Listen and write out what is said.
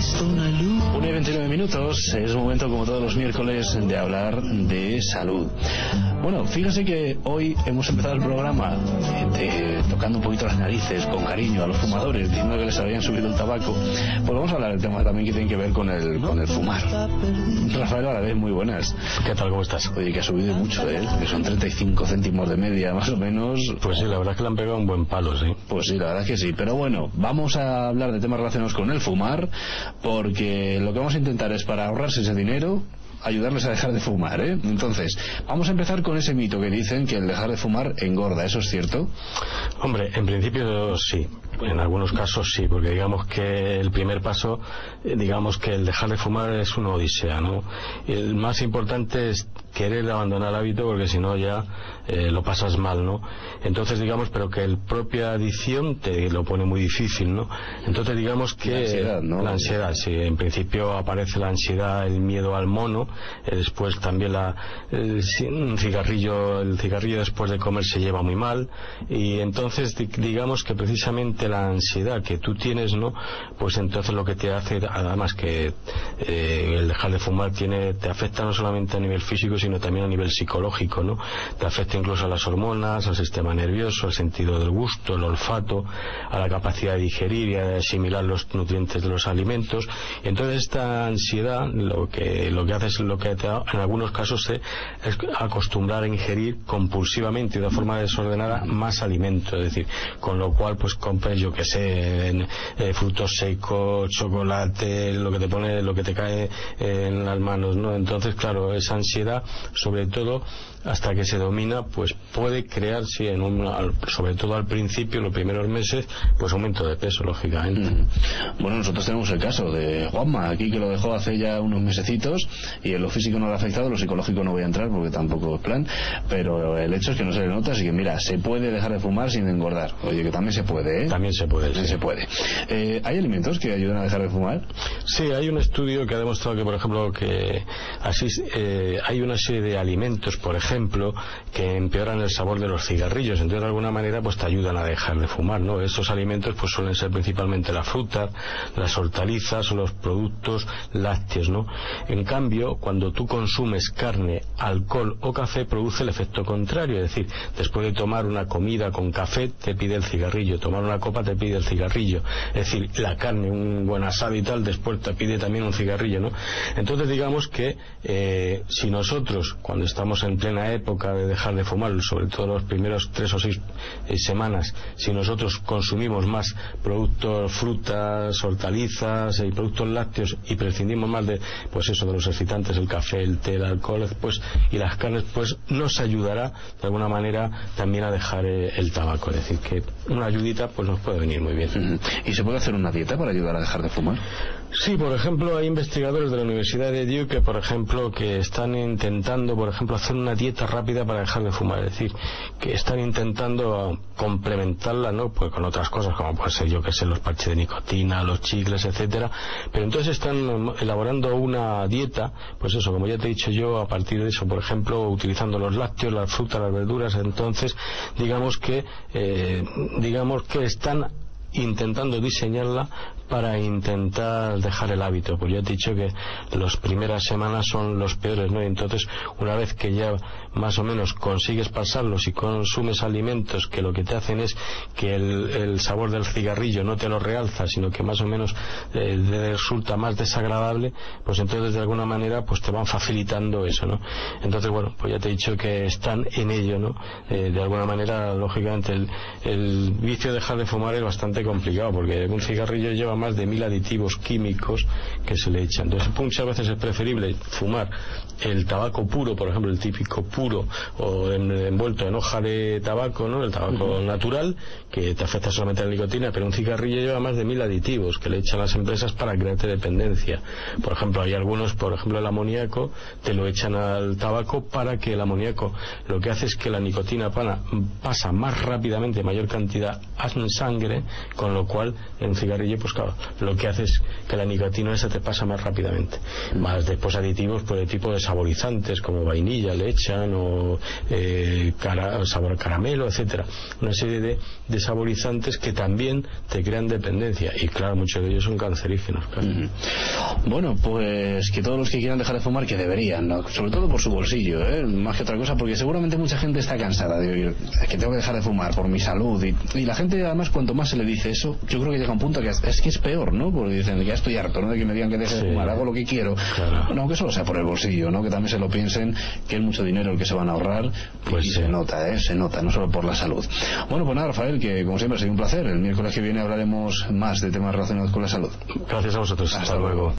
1 y 29 minutos, es un momento como todos los miércoles de hablar de salud. Bueno, fíjese que hoy hemos empezado el programa tocando un poquito las narices con cariño a los fumadores, diciendo que les habían subido el tabaco. Pues vamos a hablar del tema también que tiene que ver con el fumar. Rafael Alavés, muy buenas. ¿Qué tal? ¿Cómo estás? Oye, que ha subido mucho, que son 35 céntimos de media, más o menos. Pues sí, la verdad es que le han pegado un buen palo, sí. Pues sí, la verdad es que sí. Pero bueno, vamos a hablar de temas relacionados con el fumar, porque lo que vamos a intentar es, para ahorrarse ese dinero, ayudarles a dejar de fumar, ¿eh? Entonces, vamos a empezar con ese mito que dicen que el dejar de fumar engorda. ¿Eso es cierto? Hombre, en principio sí. En algunos casos sí, porque digamos que el primer paso, digamos que el dejar de fumar es una odisea, ¿no? El más importante es querer abandonar el hábito, porque si no ya lo pasas mal, ¿no? Entonces digamos, pero que el propia adicción te lo pone muy difícil, ¿no? Entonces digamos que la ansiedad, ¿no? La ansiedad, sí. En principio aparece la ansiedad, el miedo al mono, después también el cigarrillo después de comer se lleva muy mal, y entonces digamos que precisamente la ansiedad que tú tienes, ¿no? Pues entonces lo que te hace, además que el dejar de fumar te afecta no solamente a nivel físico, sino también a nivel psicológico, ¿no? Te afecta incluso a las hormonas, al sistema nervioso, al sentido del gusto, el olfato, a la capacidad de digerir y de asimilar los nutrientes de los alimentos. Y entonces esta ansiedad lo que hace es, en algunos casos, es acostumbrar a ingerir compulsivamente y de forma desordenada más alimento, es decir, con lo cual pues compres, yo que sé, frutos secos, chocolate, lo que te cae en las manos, ¿no? Entonces, claro, esa ansiedad, sobre todo hasta que se domina, pues puede crear, sí, sobre todo al principio, los primeros meses, pues aumento de peso, lógicamente. Bueno, nosotros tenemos el caso de Juanma aquí, que lo dejó hace ya unos mesecitos, y en lo físico no le ha afectado, en lo psicológico no voy a entrar porque tampoco es plan, pero el hecho es que no se le nota, así que mira, se puede dejar de fumar sin engordar. Oye, que también se puede, ¿eh? También se puede, sí. Se puede. ¿Hay alimentos que ayudan a dejar de fumar? Sí, hay un estudio que ha demostrado que, por ejemplo, hay una serie de alimentos, por ejemplo, que empeoran el sabor de los cigarrillos. Entonces, de alguna manera, pues te ayudan a dejar de fumar, ¿no? Estos alimentos pues suelen ser principalmente la fruta, las hortalizas o los productos lácteos, ¿no? En cambio, cuando tú consumes carne, alcohol o café, produce el efecto contrario. Es decir, después de tomar una comida con café, te pide el cigarrillo. Tomar una copa te pide el cigarrillo. Es decir, la carne, un buen asado y tal, después te pide también un cigarrillo, ¿no? Entonces, digamos que si nosotros, cuando estamos en plena época de dejar de fumar, sobre todo los primeros 3 o 6 semanas, si nosotros consumimos más productos, frutas, hortalizas y productos lácteos, y prescindimos más de los excitantes, el café, el té, el alcohol, pues, y las carnes, pues nos ayudará de alguna manera también a dejar el tabaco. Es decir, que una ayudita pues nos puede venir muy bien. ¿Y se puede hacer una dieta para ayudar a dejar de fumar? Sí, por ejemplo, hay investigadores de la Universidad de Duke que están intentando, por ejemplo, hacer una dieta rápida para dejar de fumar. Es decir, que están intentando complementarla, ¿no? Pues con otras cosas, como puede ser, yo que sé, los parches de nicotina, los chicles, etcétera. Pero entonces están elaborando una dieta, pues eso, como ya te he dicho yo, a partir de eso, por ejemplo, utilizando los lácteos, las frutas, las verduras. Entonces, digamos que están intentando diseñarla para intentar dejar el hábito. Pues ya te he dicho que las primeras semanas son los peores, ¿no? Y entonces, una vez que ya más o menos consigues pasarlos y consumes alimentos que lo que te hacen es que el sabor del cigarrillo no te lo realza, sino que más o menos resulta más desagradable, pues entonces de alguna manera pues te van facilitando eso, ¿no? Entonces, bueno, pues ya te he dicho que están en ello, ¿no? De alguna manera, lógicamente, el vicio de dejar de fumar es bastante complicado, porque un cigarrillo lleva más de 1000 aditivos químicos que se le echan. Entonces, muchas veces es preferible fumar el tabaco puro, por ejemplo, el típico puro o envuelto en hoja de tabaco, ¿no? El tabaco natural, que te afecta solamente la nicotina, pero un cigarrillo lleva más de 1000 aditivos que le echan las empresas para crearte dependencia. Por ejemplo, hay algunos, por ejemplo, el amoníaco, te lo echan al tabaco para que el amoníaco lo que hace es que la nicotina pasa más rápidamente, mayor cantidad en sangre, con lo cual en un cigarrillo pues claro, lo que hace es que la nicotina se te pasa más rápidamente. Más después aditivos por el tipo de saborizantes como vainilla le echan, o sabor caramelo, etcétera, una serie de saborizantes que también te crean dependencia, y claro, muchos de ellos son cancerígenos, claro. Bueno, pues que todos los que quieran dejar de fumar, que deberían, ¿no? Sobre todo por su bolsillo, más que otra cosa, porque seguramente mucha gente está cansada de oír que tengo que dejar de fumar por mi salud, y la gente, además, cuanto más se le dice eso, yo creo que llega a un punto que es peor, ¿no? Porque dicen, ya estoy harto, ¿no?, de que me digan que deje de fumar, hago lo que quiero. Claro. Bueno, aunque solo sea por el bolsillo, ¿no?, que también se lo piensen, que es mucho dinero el que se van a ahorrar, pues y se nota, no solo por la salud. Bueno, pues nada, Rafael, que como siempre ha sido un placer. El miércoles que viene hablaremos más de temas relacionados con la salud. Gracias a vosotros. Hasta luego.